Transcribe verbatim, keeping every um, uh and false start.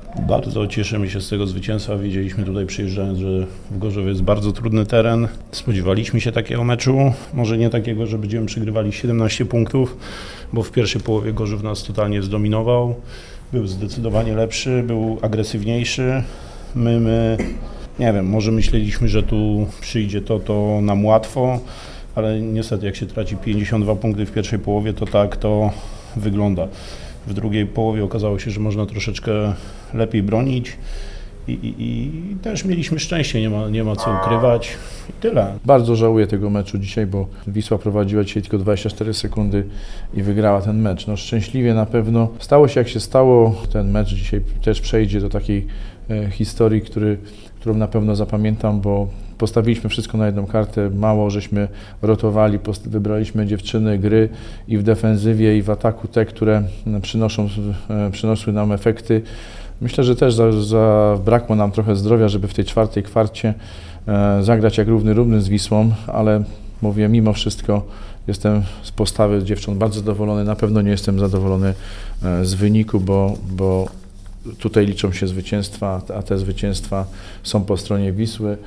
Bardzo cieszymy się z tego zwycięstwa. Wiedzieliśmy tutaj przyjeżdżając, że w Gorzowie jest bardzo trudny teren. Spodziewaliśmy się takiego meczu, może nie takiego, że będziemy przegrywali siedemnaście punktów, bo w pierwszej połowie Gorzów nas totalnie zdominował. Był zdecydowanie lepszy, był agresywniejszy. My, my, nie wiem, może myśleliśmy, że tu przyjdzie to, to nam łatwo, ale niestety jak się traci pięćdziesiąt dwa punkty w pierwszej połowie, to tak to wygląda. W drugiej połowie okazało się, że można troszeczkę lepiej bronić i, i, i też mieliśmy szczęście, nie ma, nie ma co ukrywać i tyle. Bardzo żałuję tego meczu dzisiaj, bo Wisła prowadziła dzisiaj tylko dwadzieścia cztery sekundy i wygrała ten mecz. No szczęśliwie na pewno stało się jak się stało. Ten mecz dzisiaj też przejdzie do takiej e, historii, który, którą na pewno zapamiętam, bo postawiliśmy wszystko na jedną kartę, mało żeśmy rotowali, wybraliśmy dziewczyny, gry i w defensywie, i w ataku te, które przynoszą, przyniosły nam efekty. Myślę, że też za, zabrakło nam trochę zdrowia, żeby w tej czwartej kwarcie e, zagrać jak równy równy z Wisłą, ale mówię, mimo wszystko jestem z postawy dziewcząt bardzo zadowolony. Na pewno nie jestem zadowolony e, z wyniku, bo, bo tutaj liczą się zwycięstwa, a te zwycięstwa są po stronie Wisły.